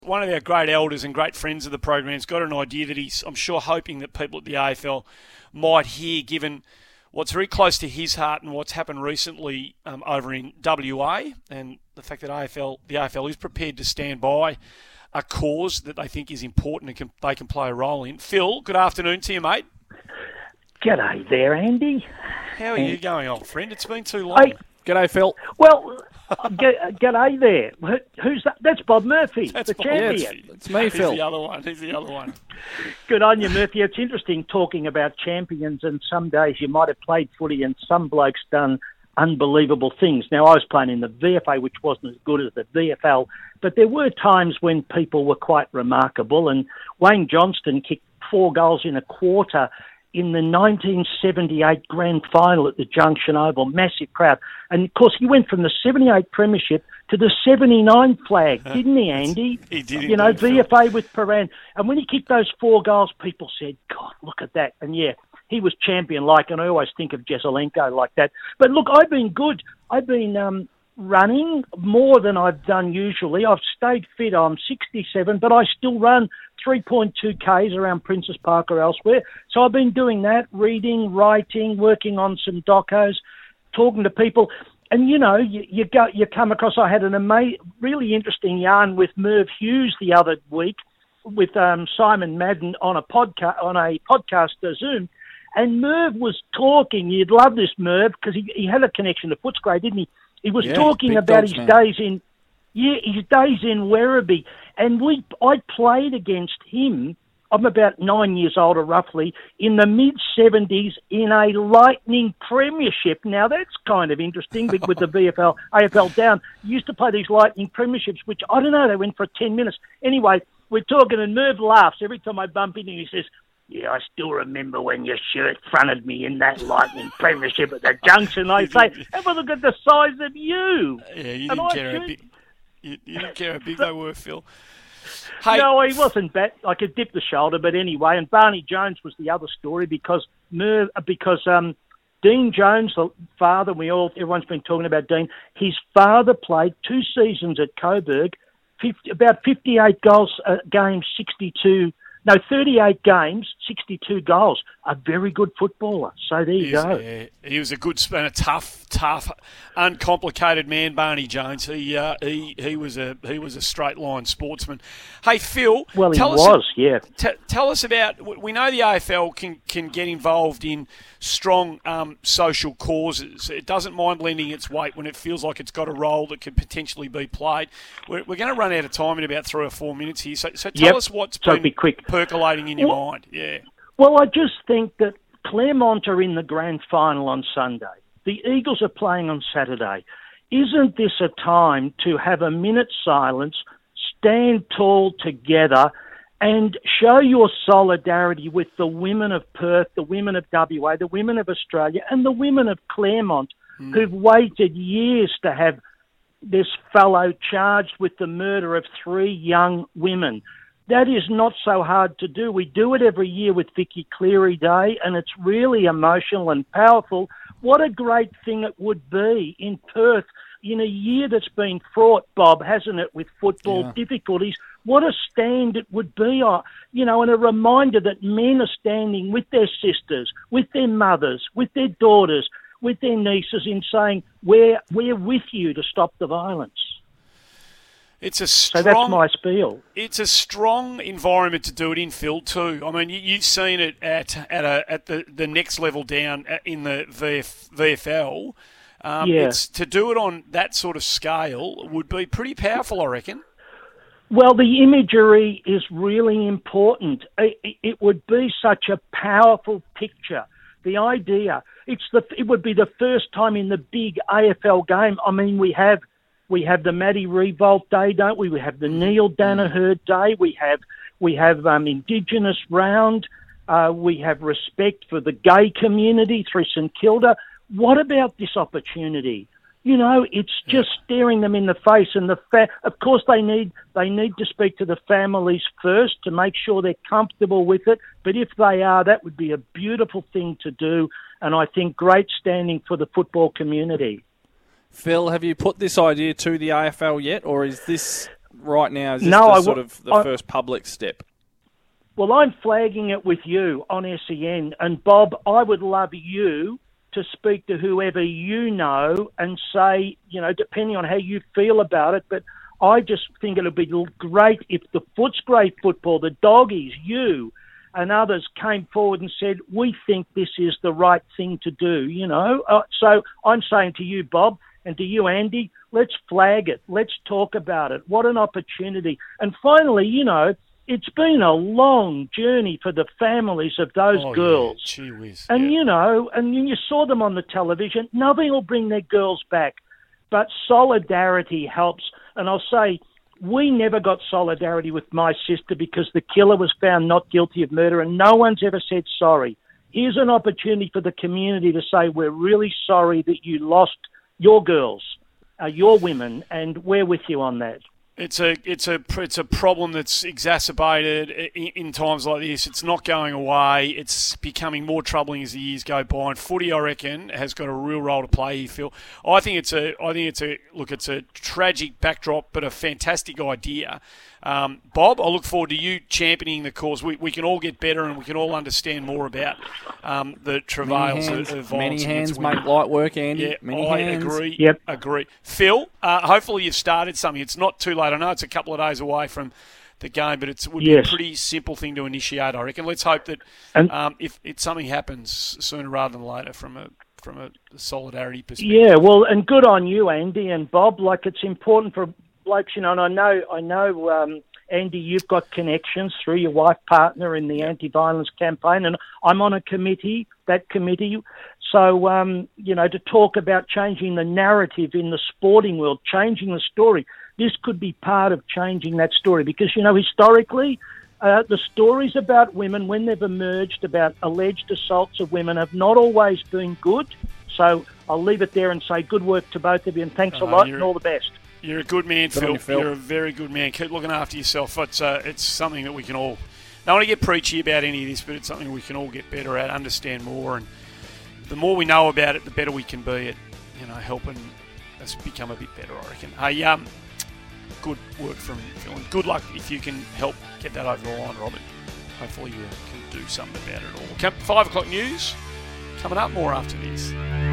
One of our great elders and great friends of the program's got an idea that he's, I'm sure, hoping that people at the AFL might hear, given what's very close to his heart and what's happened recently over in WA, and the fact that the AFL is prepared to stand by a cause that they think is important and they can play a role in. Phil, good afternoon to you, mate. G'day there, Andy. How are you going, old friend? It's been too long. G'day, Phil. Well, g'day there. Who's that? That's Bob Murphy, the champion. Yeah, it's me, Phil. He's the other one. Good on you, Murphy. It's interesting talking about champions, and some days you might have played footy and some blokes done unbelievable things. Now, I was playing in the VFA, which wasn't as good as the VFL, but there were times when people were quite remarkable, and Wayne Johnston kicked 4 goals in a quarter in the 1978 grand final at the Junction Oval, massive crowd. And, of course, he went from the 78 premiership to the 79 flag, didn't he, Andy? He did. You know, VFA with Paran. And when he kicked those 4 goals, people said, God, look at that. And, yeah, he was champion-like, and I always think of Jesaulenko like that. But, look, I've been good. I've been running more than I've done usually. I've stayed fit. I'm 67, but I still run 3.2 Ks around Princes Park or elsewhere. So I've been doing that, reading, writing, working on some docos, talking to people. And, you know, you come across, I had an really interesting yarn with Merv Hughes the other week with Simon Madden on a podcast Zoom. And Merv was talking, you'd love this, Merv, because he had a connection to Footscray, didn't he? He was talking about his days in Werribee, and I played against him. I'm about 9 years older, roughly, in the mid-70s in a Lightning Premiership. Now, that's kind of interesting with the VFL, AFL down. You used to play these Lightning Premierships, which, I don't know, they went for 10 minutes. Anyway, we're talking, and Merv laughs every time I bump into him. He says, yeah, I still remember when your shirt fronted me in that Lightning Premiership at the Junction. I say, have a look at the size of you. Yeah, you didn't care how big they were, Phil. Hey. No, he wasn't bad. I could dip the shoulder, but anyway. And Barney Jones was the other story because Dean Jones, the father, everyone's been talking about Dean. His father played 2 seasons at Coburg, about 58 goals a game, 38 games, 62 goals. A very good footballer. So there you go. Yeah, he was a good and a tough, uncomplicated man, Barney Jones. He was a straight line sportsman. Hey, Phil. Well, tell us about. We know the AFL can get involved in strong social causes. It doesn't mind lending its weight when it feels like it's got a role that could potentially be played. We're going to run out of time in about 3 or 4 minutes here. So tell us what's been percolating in your mind. Yeah. Well, I just think that Claremont are in the grand final on Sunday. The Eagles are playing on Saturday. Isn't this a time to have a minute's silence, stand tall together, and show your solidarity with the women of Perth, the women of WA, the women of Australia, and the women of Claremont who've waited years to have this fellow charged with the murder of 3 young women? That is not so hard to do. We do it every year with Vicky Cleary Day, and it's really emotional and powerful. What a great thing it would be in Perth in a year that's been fraught, Bob, hasn't it, with football difficulties. What a stand it would be, and a reminder that men are standing with their sisters, with their mothers, with their daughters, with their nieces in saying, we're with you to stop the violence. So that's my spiel. It's a strong environment to do it in, Phil, too. I mean, you've seen it at the next level down in the VFL. It's to do it on that sort of scale would be pretty powerful, I reckon. Well, the imagery is really important. It would be such a powerful picture. The idea, it would be the first time in the big AFL game. I mean, we have the Matty Revolt Day, don't we? We have the Neil Danaher Day. We have Indigenous Round. We have respect for the gay community through St Kilda. What about this opportunity? It's just staring them in the face. And of course, they need to speak to the families first to make sure they're comfortable with it. But if they are, that would be a beautiful thing to do. And I think great standing for the football community. Phil, have you put this idea to the AFL yet, or is this right now? Is this the first public step? Well, I'm flagging it with you on SEN. And, Bob, I would love you to speak to whoever you know and say, depending on how you feel about it, but I just think it would be great if the Footscray football, the doggies, you and others came forward and said, we think this is the right thing to do, So I'm saying to you, Bob, and to you, Andy, let's flag it. Let's talk about it. What an opportunity. And finally, it's been a long journey for the families of those girls. Yeah. Gee whiz. And, and you saw them on the television. Nothing will bring their girls back, but solidarity helps. And I'll say, we never got solidarity with my sister because the killer was found not guilty of murder and no one's ever said sorry. Here's an opportunity for the community to say, we're really sorry that you lost your girls, your women, and we're with you on that. It's a problem that's exacerbated in times like this. It's not going away. It's becoming more troubling as the years go by. And footy, I reckon, has got a real role to play here, Phil. I think it's a tragic backdrop, but a fantastic idea. Bob, I look forward to you championing the cause. We can all get better and we can all understand more about the travails of violence. Many hands make light work, Andy. Yeah, many I hands. agree. Yep. Agree. Phil, hopefully you've started something. It's not too late. I know it's a couple of days away from the game, but it would be a pretty simple thing to initiate, I reckon. Let's hope that if something happens sooner rather than later from a solidarity perspective. Yeah, well, and good on you, Andy and Bob. It's important for blokes, and I know, Andy, you've got connections through your wife partner in the anti-violence campaign, and I'm on that committee. So, to talk about changing the narrative in the sporting world, changing the story, this could be part of changing that story because, historically, the stories about women, when they've emerged about alleged assaults of women, have not always been good. So I'll leave it there and say good work to both of you, and thanks a lot and all the best. You're a good man, Phil. You're a very good man. Keep looking after yourself. It's something that we can all... I don't want to get preachy about any of this, but it's something we can all get better at, understand more, and the more we know about it, the better we can be at, helping us become a bit better, I reckon. Hey, good work from Phil, and good luck if you can help get that over the line, Robert. Hopefully you can do something about it all. 5 o'clock news coming up, more after this.